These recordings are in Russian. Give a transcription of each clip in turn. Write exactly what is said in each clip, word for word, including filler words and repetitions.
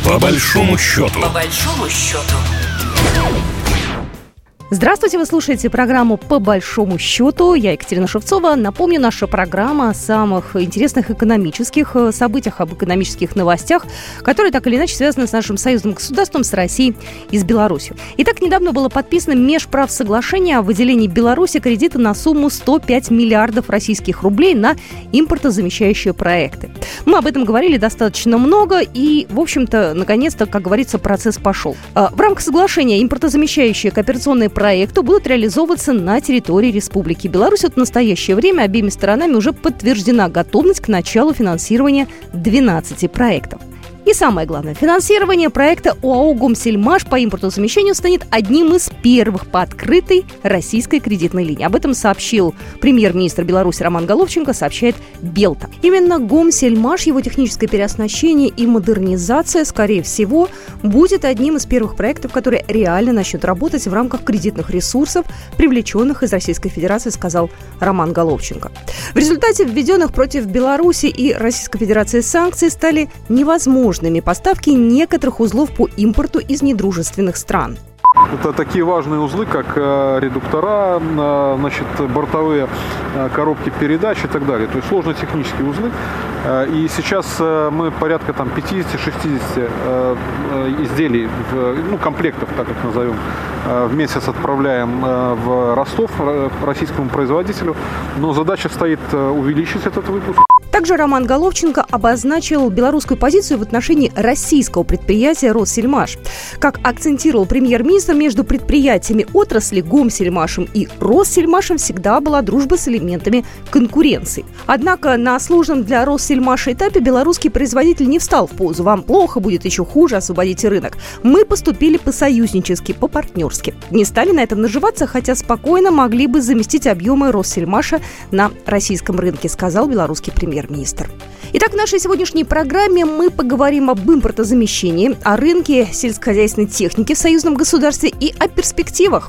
По большому счету. По большому счету. Здравствуйте, вы слушаете программу «По большому счету». Я Екатерина Шевцова. Напомню, наша программа о самых интересных экономических событиях, об экономических новостях, которые так или иначе связаны с нашим союзным государством, с Россией и с Беларусью. Итак, недавно было подписано межправсоглашение о выделении Беларуси кредита на сумму сто пять миллиардов российских рублей на импортозамещающие проекты. Мы об этом говорили достаточно много и, в общем-то, наконец-то, как говорится, процесс пошел. В рамках соглашения импортозамещающие кооперационные проекты проекту будут реализовываться на территории Республики Беларусь. Вот в настоящее время обеими сторонами уже подтверждена готовность к началу финансирования двенадцати проектов. И самое главное, финансирование проекта ОАО «Гомсельмаш» по импортозамещению станет одним из первых по открытой российской кредитной линии. Об этом сообщил премьер-министр Беларуси Роман Головченко, сообщает Белта. Именно «Гомсельмаш», его техническое переоснащение и модернизация, скорее всего, будет одним из первых проектов, которые реально начнут работать в рамках кредитных ресурсов, привлеченных из Российской Федерации, сказал Роман Головченко. В результате введенных против Беларуси и Российской Федерации санкций стали невозможными поставки некоторых узлов по импорту из недружественных стран. Это такие важные узлы, как э, редуктора, э, значит, бортовые э, коробки передач и так далее. То есть сложные технические узлы. Э, и сейчас э, мы порядка там, пятьдесят-шестьдесят э, э, изделий, в, ну, комплектов, так их назовем, э, в месяц отправляем э, в Ростов э, российскому производителю. Но задача стоит э, увеличить этот выпуск. Также Роман Головченко обозначил белорусскую позицию в отношении российского предприятия «Россельмаш». Как акцентировал премьер-министр, между предприятиями отрасли «Гомсельмашем» и «Россельмашем» всегда была дружба с элементами конкуренции. Однако на сложном для «Россельмаша» этапе белорусский производитель не встал в позу «вам плохо, будет еще хуже, освободите рынок». Мы поступили по-союзнически, по-партнерски. Не стали на этом наживаться, хотя спокойно могли бы заместить объемы «Россельмаша» на российском рынке, сказал белорусский премьер. Министр. Итак, в нашей сегодняшней программе мы поговорим об импортозамещении, о рынке сельскохозяйственной техники в союзном государстве и о перспективах.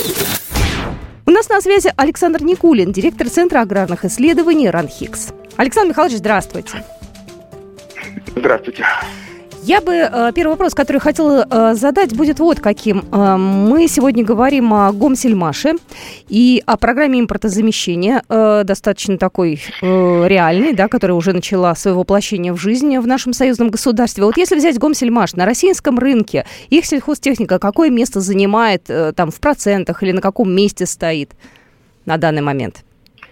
У нас на связи Александр Никулин, директор Центра аграрных исследований РАНХИКС. Александр Михайлович, здравствуйте. Здравствуйте. Я бы, э, первый вопрос, который хотела э, задать, будет вот каким. Э, мы сегодня говорим о Гомсельмаше и о программе импортозамещения, э, достаточно такой э, реальной, да, которая уже начала свое воплощение в жизнь в нашем союзном государстве. Вот если взять Гомсельмаш на российском рынке, их сельхозтехника какое место занимает э, там в процентах или на каком месте стоит на данный момент?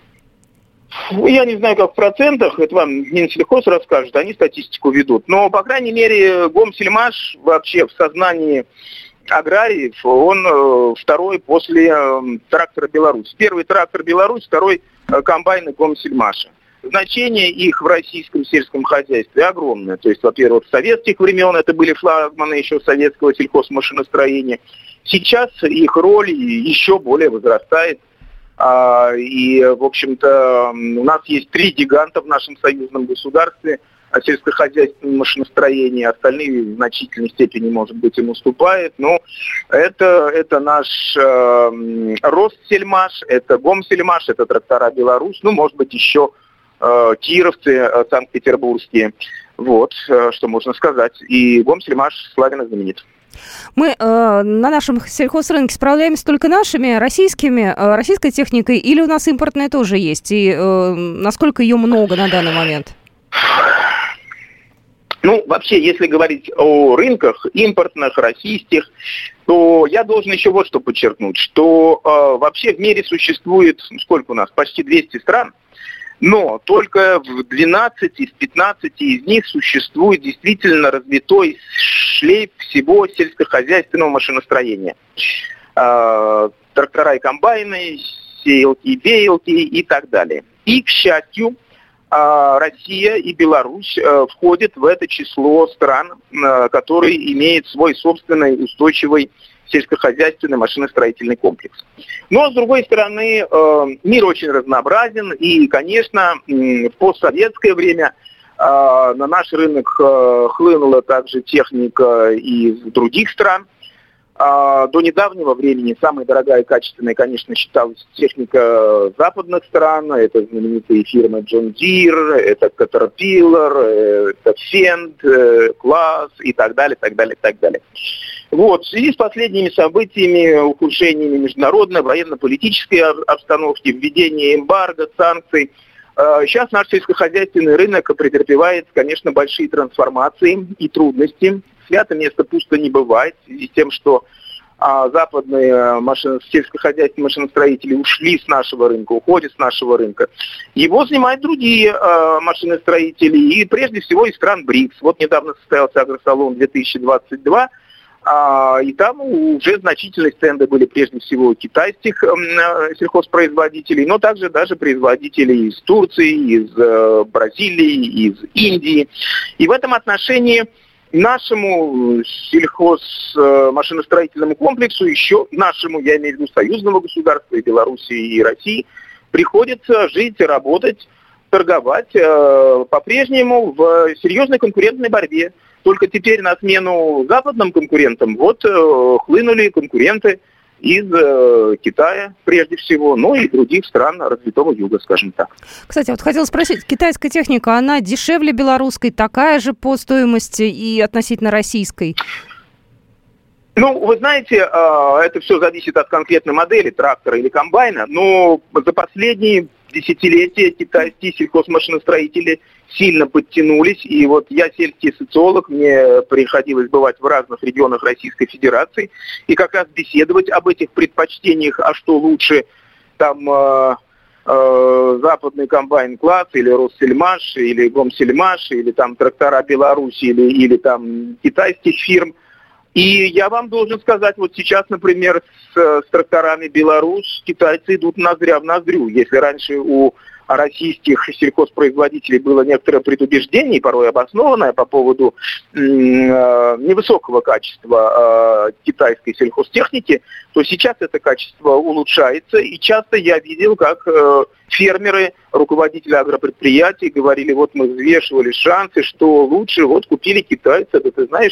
Я не знаю, как в процентах, это вам Минсельхоз расскажет, они статистику ведут. Но, по крайней мере, Гомсельмаш вообще в сознании аграриев, он э, второй после э, трактора «Беларусь». Первый трактор «Беларусь», второй э, комбайны Гомсельмаша. Значение их в российском сельском хозяйстве огромное. То есть, во-первых, с советских времен это были флагманы еще советского сельхозмашиностроения. Сейчас их роль еще более возрастает. И, в общем-то, у нас есть три гиганта в нашем союзном государстве сельскохозяйственном машиностроении, остальные в значительной степени, может быть, им уступают. Но это, это наш э, Россельмаш, это Гомсельмаш, это трактора «Беларусь», ну, может быть, еще э, кировцы э, санкт-петербургские. Вот, э, что можно сказать. И Гомсельмаш славен и знаменит. Мы э, на нашем сельхозрынке справляемся только нашими, российскими, э, российской техникой, или у нас импортная тоже есть? И э, насколько ее много на данный момент? Ну, вообще, если говорить о рынках импортных, российских, то я должен еще вот что подчеркнуть, что э, вообще в мире существует, сколько у нас, почти двести стран, но только в двенадцати из пятнадцати из них существует действительно развитой шлейф всего сельскохозяйственного машиностроения. Э, трактора и комбайны, сеялки и веялки и так далее. И, к счастью, э, Россия и Беларусь э, входят в это число стран, э, которые имеют свой собственный устойчивый сельскохозяйственный машиностроительный комплекс. Но, с другой стороны, э, мир очень разнообразен, и, конечно, в постсоветское время э, на наш рынок э, хлынула также техника из других стран. До недавнего времени самой дорогая и качественной, конечно, считалась техника западных стран. Это знаменитые фирмы John Deere, это Caterpillar, это Fendt, Claas и так далее, так далее, так далее. Вот, в связи с последними событиями, ухудшениями международной, военно-политической обстановки, введения эмбарго, санкций, сейчас наш сельскохозяйственный рынок претерпевает, конечно, большие трансформации и трудности. Свято место пусто не бывает, в связи с тем, что а, западные машин... сельскохозяйственные машиностроители ушли с нашего рынка, уходят с нашего рынка. Его занимают другие а, машиностроители, и прежде всего из стран БРИКС. Вот недавно состоялся Агросалон две тысячи двадцать два, а, и там уже значительные стенды были прежде всего китайских а, сельхозпроизводителей, но также даже производителей из Турции, из а, Бразилии, из Индии. И в этом отношении нашему сельхозмашиностроительному комплексу, еще нашему, я имею в виду союзному государству, и Белоруссии, и России, приходится жить, работать, торговать э, по-прежнему в серьезной конкурентной борьбе. Только теперь на смену западным конкурентам вот э, хлынули конкуренты из э, Китая, прежде всего, ну и других стран развитого юга, скажем так. Кстати, вот хотела спросить, китайская техника, она дешевле белорусской, такая же по стоимости и относительно российской? Ну, вы знаете, э, это все зависит от конкретной модели трактора или комбайна, но за последние десятилетия китайские сельхозмашиностроители сильно подтянулись, и вот я сельский социолог, мне приходилось бывать в разных регионах Российской Федерации, и как раз беседовать об этих предпочтениях, а что лучше, там, э, э, западный комбайн Класс, или Россельмаш, или Гомсельмаш, или там трактора Беларуси, или, или там китайских фирм. И я вам должен сказать, вот сейчас, например, с, с тракторами Беларусь китайцы идут ноздря в ноздрю. Если раньше у российских сельхозпроизводителей было некоторое предубеждение, порой обоснованное, по поводу э, невысокого качества э, китайской сельхозтехники, то сейчас это качество улучшается. И часто я видел, как э, фермеры, руководители агропредприятий говорили, вот мы взвешивали шансы, что лучше, вот купили китайца, да ты знаешь,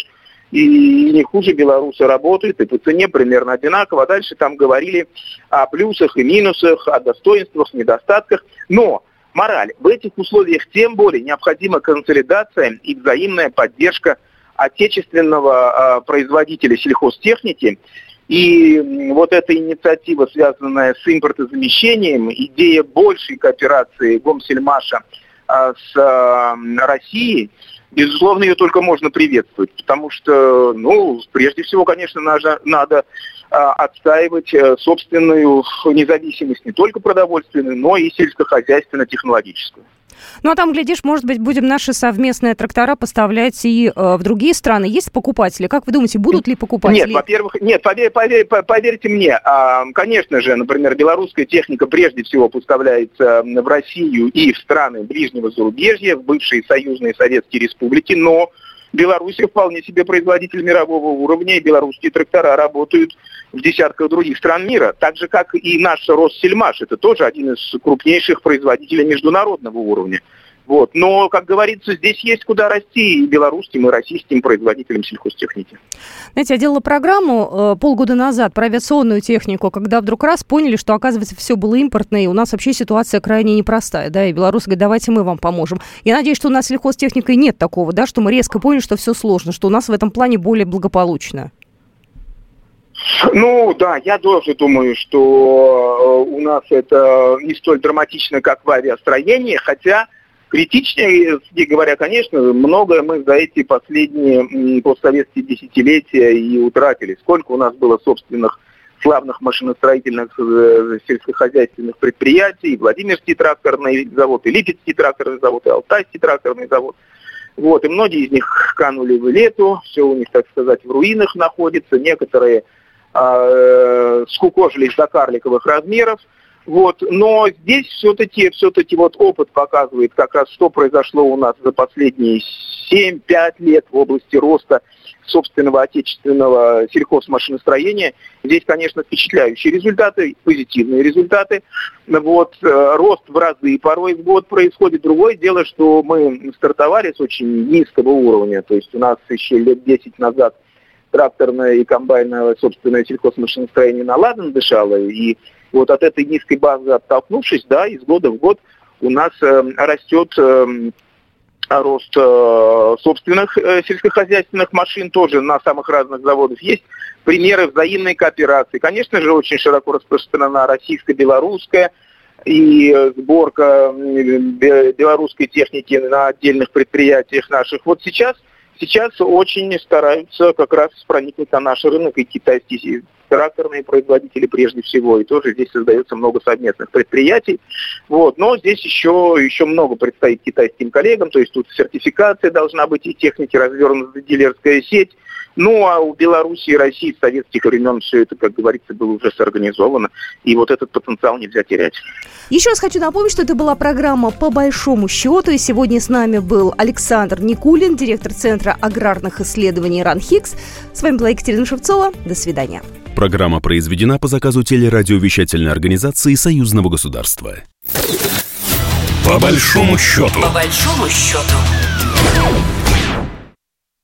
и не хуже белорусы работают, и по цене примерно одинаково. А дальше там говорили о плюсах и минусах, о достоинствах, недостатках. Но мораль. В этих условиях тем более необходима консолидация и взаимная поддержка отечественного э, производителя сельхозтехники. И вот эта инициатива, связанная с импортозамещением, идея большей кооперации Гомсельмаша э, с э, Россией, безусловно, ее только можно приветствовать, потому что, ну, прежде всего, конечно, надо, надо а, отстаивать а, собственную независимость не только продовольственную, но и сельскохозяйственно-технологическую. Ну, а там, глядишь, может быть, будем наши совместные трактора поставлять и э, в другие страны. Есть покупатели? Как вы думаете, будут ли покупатели? Нет, во-первых, нет, поверь, поверь, поверьте мне, а, конечно же, например, белорусская техника прежде всего поставляется в Россию и в страны ближнего зарубежья, в бывшие союзные советские республики, но Беларусь вполне себе производитель мирового уровня, и белорусские трактора работают в десятках других стран мира. Так же, как и наш Россельмаш, это тоже один из крупнейших производителей международного уровня. Вот. Но, как говорится, здесь есть куда расти и белорусским, и российским производителям сельхозтехники. Знаете, я делала программу э, полгода назад про авиационную технику, когда вдруг раз поняли, что, оказывается, все было импортное, и у нас вообще ситуация крайне непростая, да, и белорусы говорят, давайте мы вам поможем. Я надеюсь, что у нас с сельхозтехникой нет такого, да, что мы резко поняли, что все сложно, что у нас в этом плане более благополучно. Ну, да, я тоже думаю, что у нас это не столь драматично, как в авиастроении, хотя критичнее говоря, конечно, многое мы за эти последние постсоветские десятилетия и утратили. Сколько у нас было собственных славных машиностроительных сельскохозяйственных предприятий, и Владимирский тракторный завод, и Липецкий тракторный завод, и Алтайский тракторный завод. Вот, и многие из них канули в лету, все у них, так сказать, в руинах находится, некоторые э, скукожились до карликовых размеров. Вот. Но здесь все-таки, все-таки вот опыт показывает как раз, что произошло у нас за последние семь-пять лет в области роста собственного отечественного сельхозмашиностроения. Здесь, конечно, впечатляющие результаты, позитивные результаты. Вот. Рост в разы порой в год происходит. Другое дело, что мы стартовали с очень низкого уровня. То есть у нас еще лет десять назад тракторное и комбайновое собственное сельхозмашиностроение наладан дышало. И вот от этой низкой базы оттолкнувшись, да, из года в год у нас э, растет э, рост э, собственных э, сельскохозяйственных машин тоже на самых разных заводах. Есть примеры взаимной кооперации. Конечно же, очень широко распространена российско-белорусская и сборка белорусской техники на отдельных предприятиях наших. Вот сейчас, сейчас очень стараются как раз проникнуть на наш рынок и китайские тракторные производители прежде всего. И тоже здесь создается много совместных предприятий. Вот. Но здесь еще, еще много предстоит китайским коллегам. То есть тут сертификация должна быть, и техники развернута дилерская сеть. Ну, а у Беларуси и России с советских времен все это, как говорится, было уже сорганизовано. И вот этот потенциал нельзя терять. Еще раз хочу напомнить, что это была программа «По большому счету». И сегодня с нами был Александр Никулин, директор Центра аграрных исследований РАНХИКС. С вами была Екатерина Шевцова. До свидания. Программа произведена по заказу телерадиовещательной организации Союзного государства. По большому счету. По большому счету.